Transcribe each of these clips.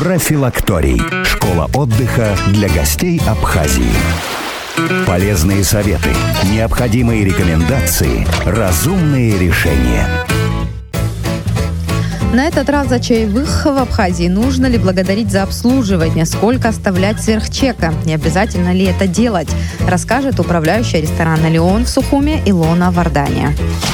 Профилакторий. Школа отдыха для гостей Абхазии. Полезные советы, необходимые рекомендации, разумные решения. На этот раз за чаевых в Абхазии. Нужно ли благодарить за обслуживание? Сколько оставлять сверх чека? Не обязательно ли это делать? Расскажет управляющая ресторана «Леон» в Сухуме Илона Вардания.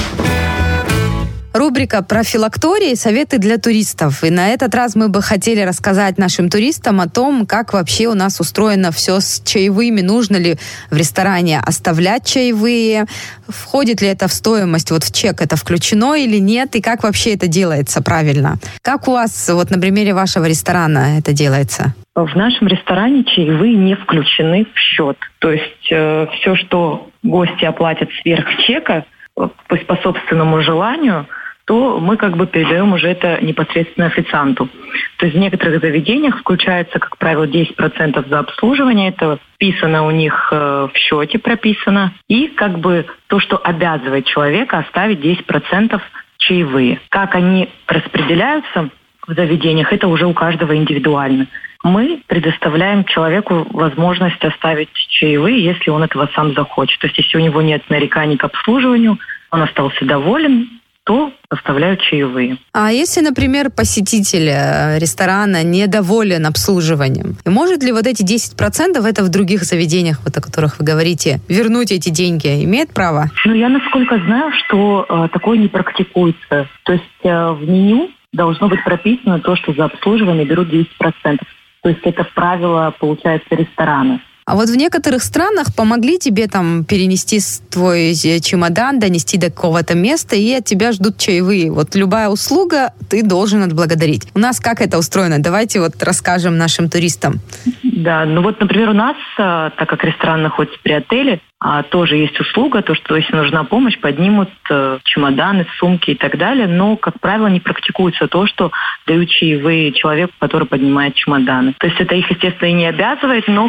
Рубрика «Профилакторий. Советы для туристов». И на этот раз мы бы хотели рассказать нашим туристам о том, как вообще у нас устроено все с чаевыми. Нужно ли в ресторане оставлять чаевые? Входит ли это в стоимость? Вот в чек это включено или нет? И как вообще это делается правильно? Как у вас, вот на примере вашего ресторана это делается? В нашем ресторане чаевые не включены в счет. То есть все, что гости оплатят сверх чека, по собственному желанию, то мы передаем уже это непосредственно официанту. То есть в некоторых заведениях включается, как правило, 10% за обслуживание. Это вписано у них в счете, прописано. И то, что обязывает человека оставить 10% чаевые. Как они распределяются в заведениях, это уже у каждого индивидуально. Мы предоставляем человеку возможность оставить чаевые, если он этого сам захочет. То есть если у него нет нареканий к обслуживанию, он остался доволен, то оставляют чаевые. А если, например, посетитель ресторана недоволен обслуживанием, может ли вот эти 10% это в других заведениях, вот о которых вы говорите, вернуть эти деньги? Имеет право? Я насколько знаю, что такое не практикуется. То есть в меню должно быть прописано то, что за обслуживание берут 10%. То есть это правило, получается, ресторана. А вот в некоторых странах помогли тебе перенести твой чемодан, донести до какого-то места, и от тебя ждут чаевые. Вот любая услуга ты должен отблагодарить. У нас как это устроено? Давайте расскажем нашим туристам. Да, например, у нас, так как ресторан находится при отеле, тоже есть услуга, то, что если нужна помощь, поднимут чемоданы, сумки и так далее, но, как правило, не практикуется то, что дают чаевые человеку, который поднимает чемоданы. То есть это их, естественно, и не обязывает, но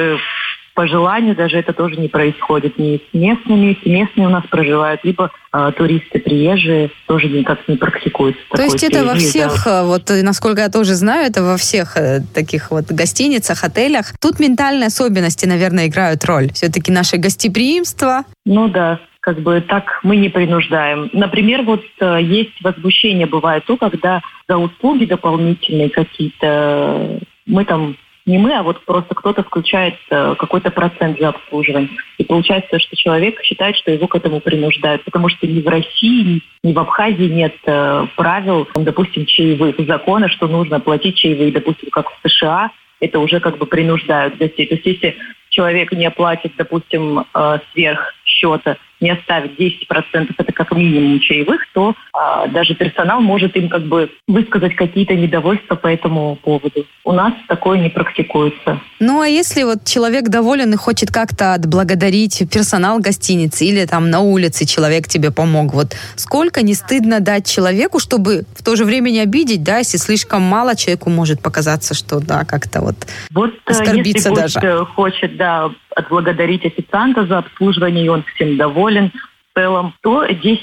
по желанию даже это тоже не происходит ни с местными. Местные у нас проживают, либо туристы приезжие, тоже никак не практикуется. То есть это во всех, насколько я тоже знаю, это во всех таких гостиницах, отелях. Тут ментальные особенности, наверное, играют роль. Все-таки наше гостеприимство. Да. Так мы не принуждаем. Например, есть возмущение, бывает когда за услуги дополнительные какие-то, просто кто-то включает какой-то процент за обслуживание. И получается, что человек считает, что его к этому принуждают, потому что ни в России, ни в Абхазии нет правил, допустим, чаевых, закона, что нужно платить чаевые, допустим, как в США, это уже принуждают гостей. То есть если человек не оплатит, допустим, сверх счета, не оставит 10%, это как минимум чаевых, то даже персонал может им высказать какие-то недовольства по этому поводу. У нас такое не практикуется. А если человек доволен и хочет как-то отблагодарить персонал гостиницы или на улице человек тебе помог, сколько не стыдно дать человеку, чтобы в то же время не обидеть, если слишком мало, человеку может показаться, что как-то оскорбиться если даже. Если хочет, отблагодарить официанта за обслуживание, и он всем доволен в целом, то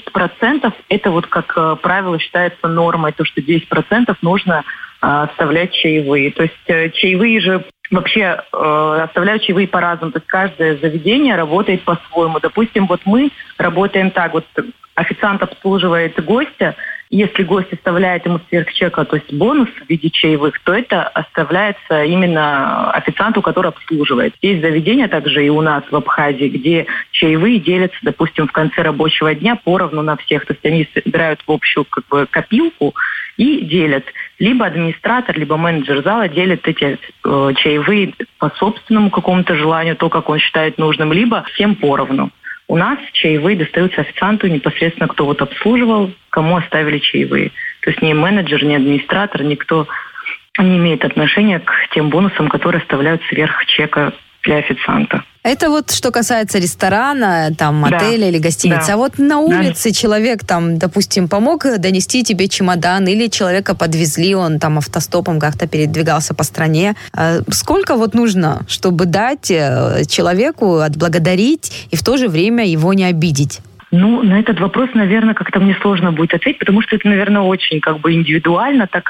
10% это как правило считается нормой, то, что 10% нужно оставлять чаевые. То есть чаевые же вообще оставляют чаевые по-разному. То есть каждое заведение работает по-своему. Допустим, мы работаем так. Официант обслуживает гостя. Если гость оставляет ему сверх чека, то есть бонус в виде чаевых, то это оставляется именно официанту, который обслуживает. Есть заведения также и у нас в Абхазии, где чаевые делятся, допустим, в конце рабочего дня поровну на всех. То есть они собирают в общую копилку и делят. Либо администратор, либо менеджер зала делит эти чаевые по собственному какому-то желанию, то, как он считает нужным, либо всем поровну. У нас чаевые достаются официанту непосредственно, кто обслуживал, кому оставили чаевые. То есть ни менеджер, ни администратор, никто не имеет отношения к тем бонусам, которые оставляют сверх чека для официанта. Это что касается ресторана, отеля или гостиницы. Да. А на улице человек допустим, помог донести тебе чемодан, или человека подвезли, он автостопом как-то передвигался по стране. Сколько нужно, чтобы дать человеку, отблагодарить и в то же время его не обидеть? На этот вопрос, наверное, как-то мне сложно будет ответить, потому что это, наверное, очень индивидуально, так как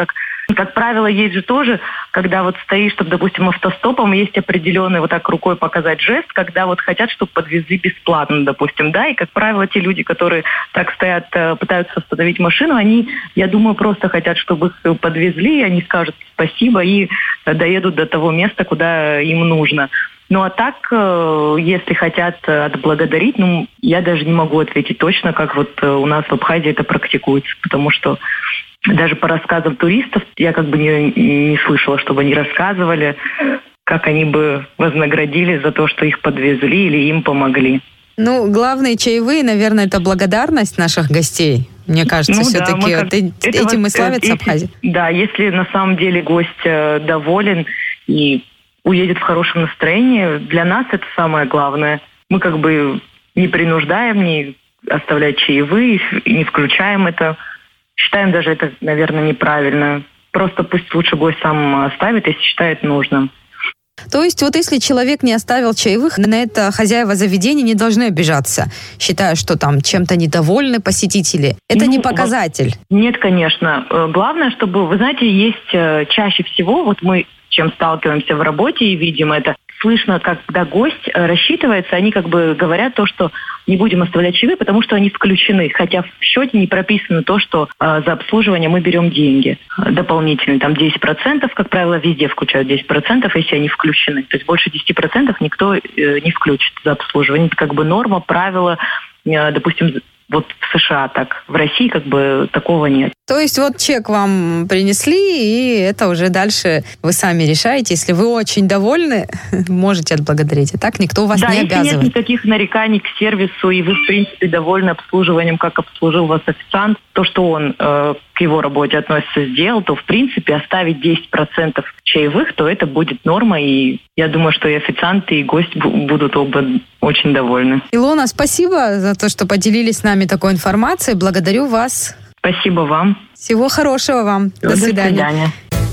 Как правило, есть же тоже, когда вот стоишь, чтобы, допустим, автостопом, есть определенный вот так рукой показать жест, когда вот хотят, чтобы подвезли бесплатно, допустим, да, и, как правило, те люди, которые так стоят, пытаются остановить машину, они, я думаю, просто хотят, чтобы их подвезли, они скажут спасибо и доедут до того места, куда им нужно. Ну а так, если хотят отблагодарить, я даже не могу ответить точно, как вот у нас в Абхазии это практикуется, потому что даже по рассказам туристов я как бы не слышала, чтобы они рассказывали, как они бы вознаградили за то, что их подвезли или им помогли. Ну, главные чаевые, наверное, это благодарность наших гостей. Мне кажется, все-таки этим и славится Абхазия. Да, если на самом деле гость доволен и уедет в хорошем настроении, для нас это самое главное. Мы как бы не принуждаем, не оставлять чаевые, не включаем это. Считаем даже это, наверное, неправильно. Просто пусть лучше гость сам оставит, если считает нужным. То есть вот если человек не оставил чаевых, на это хозяева заведения не должны обижаться, считая, что там чем-то недовольны посетители. Это не показатель. Нет, конечно. Главное, чтобы, вы знаете, есть чаще всего, вот мы чем сталкиваемся в работе и видим это, слышно, когда гость рассчитывается, они как бы говорят то, что не будем оставлять чаевые, потому что они включены. Хотя в счете не прописано то, что за обслуживание мы берем деньги дополнительные. Там 10%, как правило, везде включают 10%, если они включены. То есть больше 10% никто не включит за обслуживание. Это как бы норма, правило, допустим, вот в США так. В России как бы такого нет. То есть вот чек вам принесли, и это уже дальше вы сами решаете. Если вы очень довольны, можете отблагодарить. А так никто вас не обязывает. Если нет никаких нареканий к сервису, и вы, в принципе, довольны обслуживанием, как обслужил вас официант, то, что он к его работе относится, сделал, то, в принципе, оставить 10% чаевых, то это будет норма. И я думаю, что и официанты, и гость будут оба очень довольны. Илона, спасибо за то, что поделились с нами такой информацией. Благодарю вас. Спасибо вам. Всего хорошего вам. До свидания.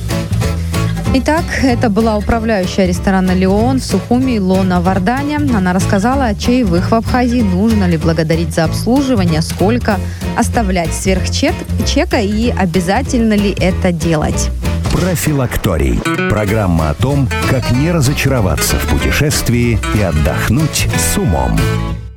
Итак, это была управляющая ресторана «Леон» в Сухуми Илона Варданя. Она рассказала о чаевых в Абхазии, нужно ли благодарить за обслуживание, сколько оставлять сверх чека и обязательно ли это делать. Профилакторий. Программа о том, как не разочароваться в путешествии и отдохнуть с умом.